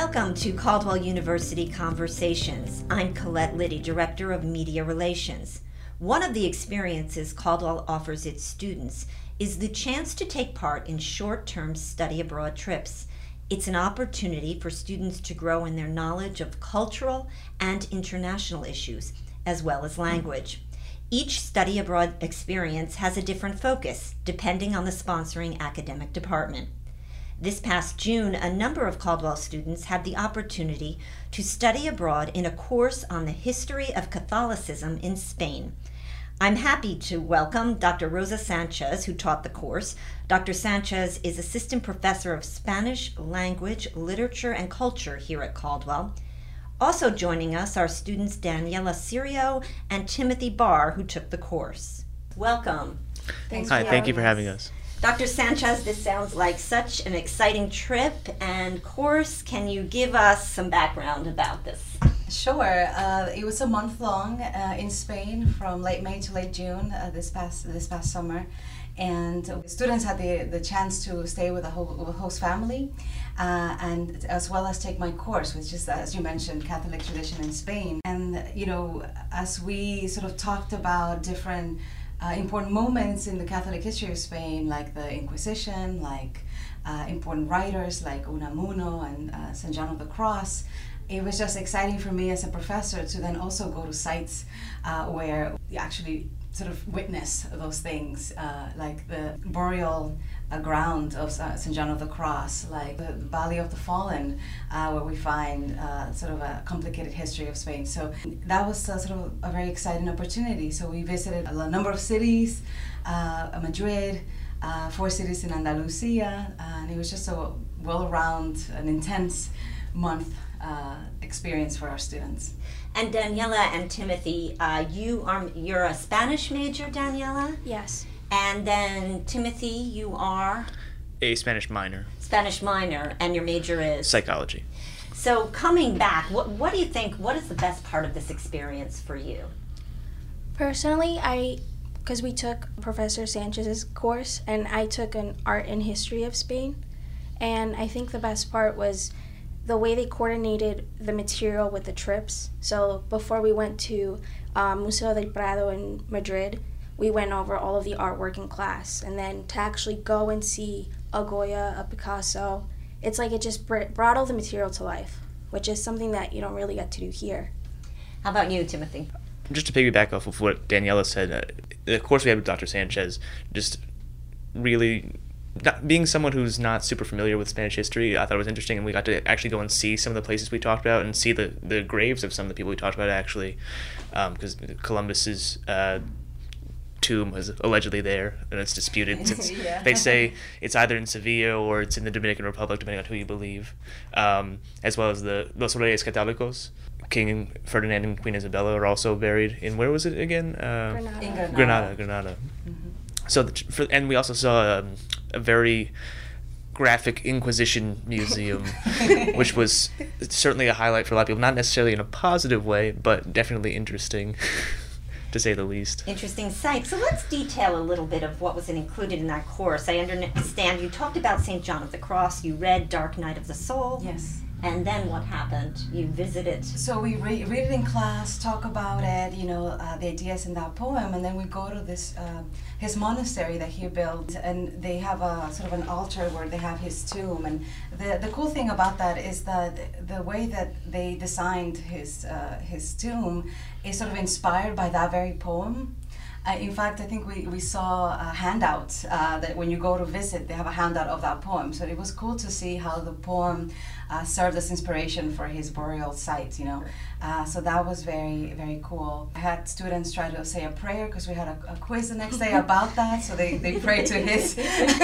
Welcome to Caldwell University Conversations. I'm Colette Liddy, Director of Media Relations. One of the experiences Caldwell offers its students is the chance to take part in short-term study abroad trips. It's an opportunity for students to grow in their knowledge of cultural and international issues, as well as language. Each study abroad experience has a different focus, depending on the sponsoring academic department. This past June, a number of Caldwell students had the opportunity to study abroad in a course on the history of Catholicism in Spain. I'm happy to welcome Dr. Rosa Sanchez, who taught the course. Dr. Sanchez is Assistant Professor of Spanish Language, Literature, and Culture here at Caldwell. Also joining us are students Daniela Sirio and Timothy Barr, who took the course. Welcome. Hi, thank you for having us. Dr. Sanchez, this sounds like such an exciting trip and course. Can you give us some background about this? Sure. It was a month long in Spain from late May to late June this past summer. And students had the chance to stay with a host family and as well as take my course, which is, as you mentioned, Catholic tradition in Spain. And, you know, as we sort of talked about different important moments in the Catholic history of Spain, like the Inquisition, like important writers like Unamuno and St. John of the Cross, it was just exciting for me as a professor to then also go to sites where you actually sort of witness those things, like the burial ground of St. John of the Cross, like the Valley of the Fallen, where we find sort of a complicated history of Spain. So that was sort of a very exciting opportunity. So we visited a number of cities, Madrid, 4 cities in Andalusia, and it was just a well-rounded and intense month experience for our students. And Daniela and Timothy, you're a Spanish major, Daniela? Yes. And then Timothy, you are? A Spanish minor. Spanish minor, and your major is? Psychology. So coming back, what do you think, what is the best part of this experience for you? Personally, because we took Professor Sanchez's course, and I took an art and history of Spain, and I think the best part was the way they coordinated the material with the trips. So before we went to Museo del Prado in Madrid, we went over all of the artwork in class. And then to actually go and see a Goya, a Picasso, it's like it just brought all the material to life, which is something that you don't really get to do here. How about you, Timothy? Just to piggyback off of what Daniela said, the course we had with Dr. Sanchez, just really, being someone who's not super familiar with Spanish history, I thought it was interesting, and we got to actually go and see some of the places we talked about and see the graves of some of the people we talked about, actually, because Columbus's tomb was allegedly there, and it's disputed since Yeah. they say it's either in Sevilla or it's in the Dominican Republic, depending on who you believe, as well as the Los Reyes Católicos. King Ferdinand and Queen Isabella are also buried in, where was it again? Granada. Granada. Mm-hmm. So, and we also saw a very graphic Inquisition museum, which was certainly a highlight for a lot of people. Not necessarily in a positive way, but definitely interesting, to say the least. Interesting site. So let's detail a little bit of what was included in that course. I understand you talked about St. John of the Cross, you read Dark Night of the Soul. Yes. And then what happened? You visited. So we read it in class, talk about it, you know, the ideas in that poem, and then we go to this his monastery that he built, and they have a sort of an altar where they have his tomb. And the cool thing about that is that the way that they designed his tomb is sort of inspired by that very poem. In fact, I think we saw a handout that when you go to visit, they have a handout of that poem. So it was cool to see how the poem served as inspiration for his burial site, you know. So that was very, very cool. I had students try to say a prayer because we had a quiz the next day about that. So they prayed to his,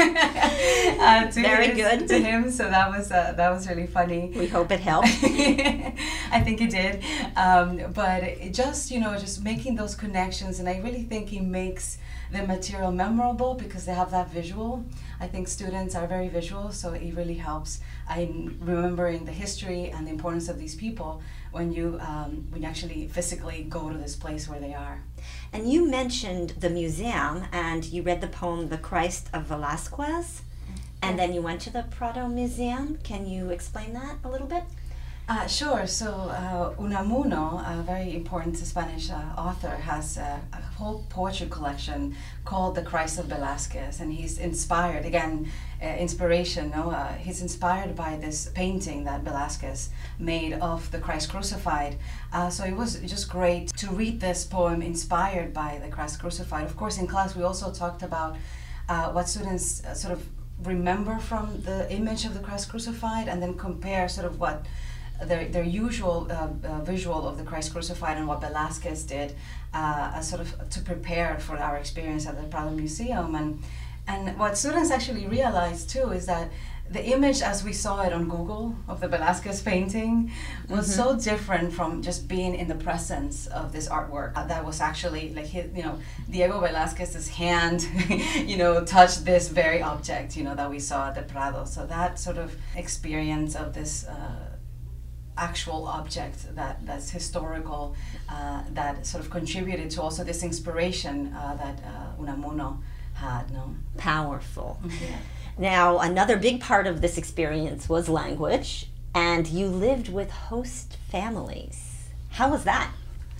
to him. So that was really funny. We hope it helped. I think it did. But it just, you know, just making those connections, and I really think he makes the material memorable because they have that visual. I think students are very visual, so it really helps in remembering the history and the importance of these people when you actually physically go to this place where they are. And you mentioned the museum, and you read the poem The Christ of Velázquez, and then you went to the Prado Museum. Can you explain that a little bit? Sure. So Unamuno, a very important Spanish author, has a whole poetry collection called The Christ of Velázquez, and he's inspired, again, inspiration, no? He's inspired by this painting that Velázquez made of the Christ crucified. So it was just great to read this poem inspired by the Christ crucified. Of course, in class we also talked about what students sort of remember from the image of the Christ crucified, and then compare sort of what their usual visual of the Christ crucified and what Velázquez did sort of to prepare for our experience at the Prado Museum. And what students actually realized too is that the image as we saw it on Google of the Velázquez painting was so different from just being in the presence of this artwork. That was actually like Diego Velázquez's hand, touched this very object, that we saw at the Prado. So that sort of experience of this actual object that's historical, that sort of contributed to also this inspiration that Unamuno had. No? Powerful. Yeah. Now, another big part of this experience was language, and you lived with host families. How was that?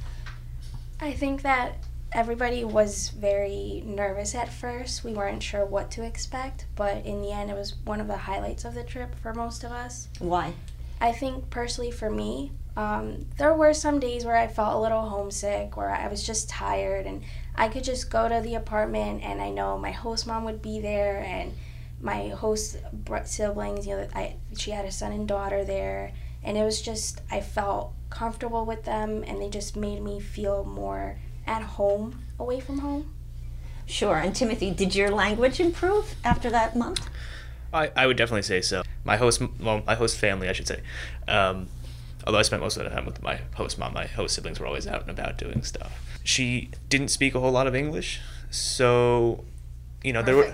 I think that everybody was very nervous at first. We weren't sure what to expect, but in the end it was one of the highlights of the trip for most of us. Why? I think personally for me, there were some days where I felt a little homesick, where I was just tired, and I could just go to the apartment and I know my host mom would be there, and my host siblings, she had a son and daughter there, and it was just, I felt comfortable with them, and they just made me feel more at home away from home. Sure. And Timothy, did your language improve after that month? I would definitely say so. My host family, I should say. Although I spent most of the time with my host mom, my host siblings were always out and about doing stuff. She didn't speak a whole lot of English, so there were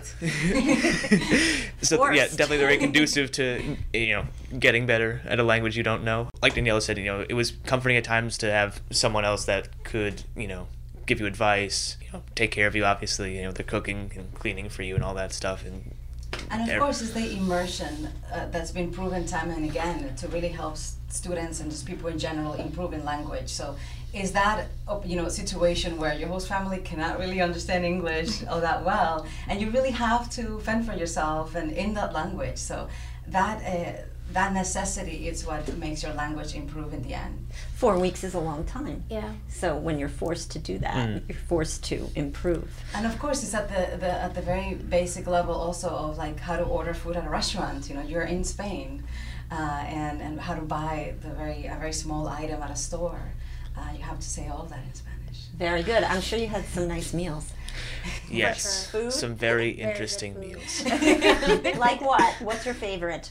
definitely very conducive to getting better at a language you don't know. Like Daniela said, it was comforting at times to have someone else that could give you advice, take care of you. Obviously, they're cooking and cleaning for you and all that stuff, and of course, it's the immersion that's been proven time and again to really help students and just people in general improve in language. So is that a situation where your host family cannot really understand English all that well, and you really have to fend for yourself and in that language. So that necessity is what makes your language improve in the end. 4 weeks is a long time. Yeah. So when you're forced to do that, you're forced to improve. And of course, it's at the very basic level also of like how to order food at a restaurant. You're in Spain, and how to buy a very small item at a store. You have to say all of that in Spanish. Very good. I'm sure you had some nice meals. Yes, Food? some very interesting food. meals. Like what? What's your favorite?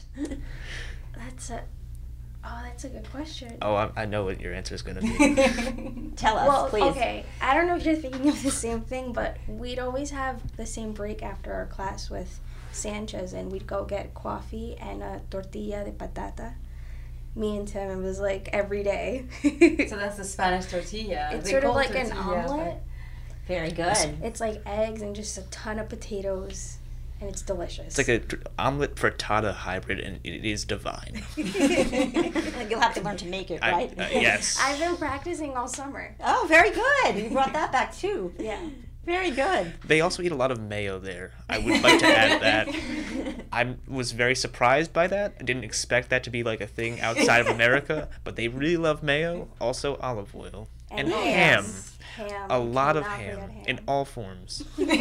That's a good question. Oh, I know what your answer is going to be. Tell us, please. Okay, I don't know if you're thinking of the same thing, but we'd always have the same break after our class with Sanchez, and we'd go get coffee and a tortilla de patata. Me and Tim, it was like every day. So that's the Spanish tortilla. It's They sort of call like an tortilla, omelet. Very good. It's like eggs and just a ton of potatoes, and it's delicious. It's like an omelet frittata hybrid, and it is divine. You'll have to learn to make it, right? Yes. I've been practicing all summer. Oh, very good. You brought that back too. Yeah. Very good. They also eat a lot of mayo there. I would like to add that. I was very surprised by that. I didn't expect that to be like a thing outside of America, but they really love mayo, also olive oil, and ham. Ham. A lot of Cannot ham forget in all forms.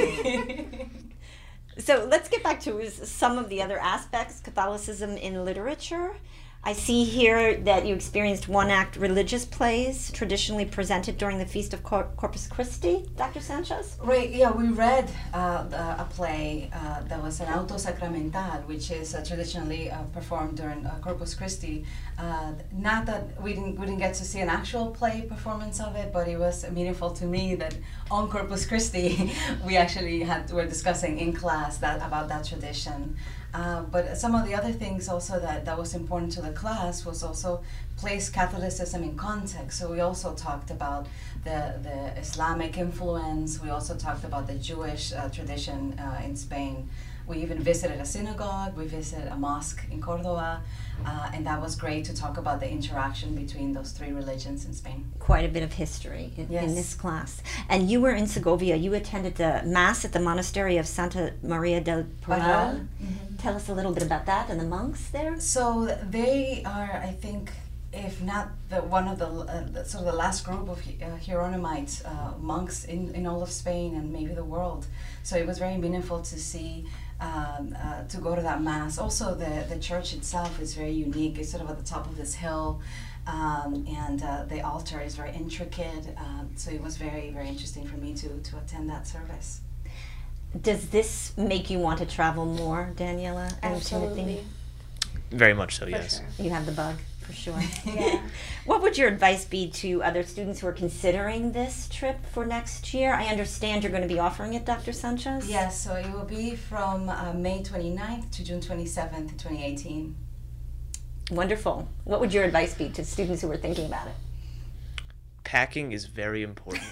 So let's get back to some of the other aspects, Catholicism in literature. I see here that you experienced one-act religious plays traditionally presented during the Feast of Corpus Christi, Dr. Sanchez? Right, yeah, we read a play that was an auto sacramental, which is traditionally performed during Corpus Christi. Not that we didn't get to see an actual play performance of it, but it was meaningful to me that on Corpus Christi we actually were discussing in class about that tradition. But some of the other things also that was important to the class was also place Catholicism in context. So we also talked about the Islamic influence. We also talked about the Jewish tradition in Spain. We even visited a synagogue, we visited a mosque in Cordoba, and that was great to talk about the interaction between those three religions in Spain. Quite a bit of history in Yes. this class. And you were in Segovia. You attended the Mass at the Monastery of Santa Maria del Parral. Tell us a little bit about that and the monks there. So they are, I think, if not one of the sort of the last group of Hieronymite monks in all of Spain and maybe the world. So it was very meaningful to see, to go to that Mass. Also, the church itself is very unique. It's sort of at the top of this hill, and the altar is very intricate. So it was very, very interesting for me to attend that service. Does this make you want to travel more, Daniela and Absolutely. Timothy? Very much so, For yes. sure. You have the bug, for sure. Yeah. What would your advice be to other students who are considering this trip for next year? I understand you're going to be offering it, Dr. Sanchez? Yes, so it will be from May 29th to June 27th, 2018. Wonderful. What would your advice be to students who are thinking about it? Packing is very important,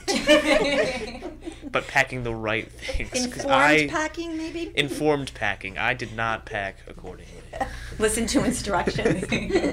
but packing the right things. 'Cause Informed packing, maybe? Informed packing. I did not pack accordingly. Listen to instructions.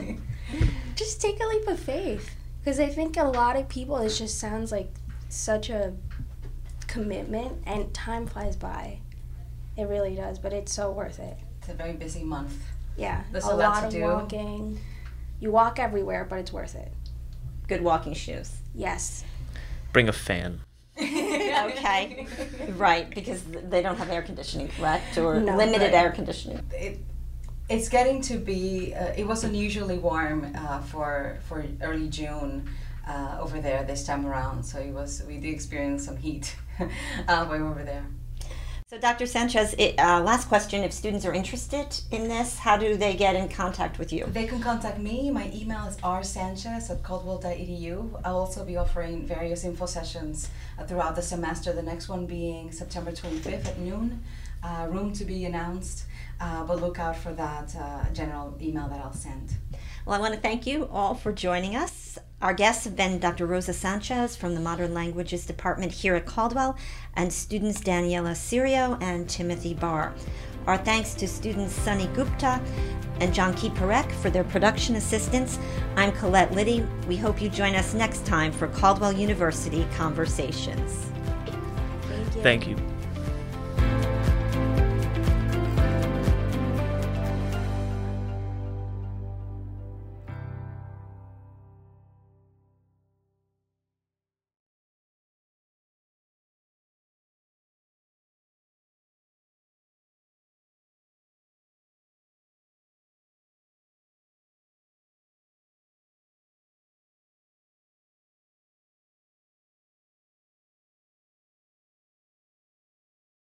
Just take a leap of faith, because I think a lot of people, it just sounds like such a commitment, and time flies by. It really does, but it's so worth it. It's a very busy month. Yeah, There's a a lot lot to of do. walking. You walk everywhere, but it's worth it. Good walking shoes. Yes. Bring a fan. Okay. Right, because they don't have air conditioning, correct? Or No. limited Right. air conditioning. It's getting to be, it was unusually warm for early June over there this time around. So we did experience some heat while we were over there. So, Dr. Sanchez, last question. If students are interested in this, how do they get in contact with you? They can contact me. My email is rsanchez@caldwell.edu. I'll also be offering various info sessions throughout the semester, the next one being September 25th at noon. Room to be announced, but look out for that general email that I'll send. Well, I want to thank you all for joining us. Our guests have been Dr. Rosa Sanchez from the Modern Languages Department here at Caldwell and students Daniela Sirio and Timothy Barr. Our thanks to students Sunny Gupta and Janki Parek for their production assistance. I'm Colette Liddy. We hope you join us next time for Caldwell University Conversations. Thank you. Thank you.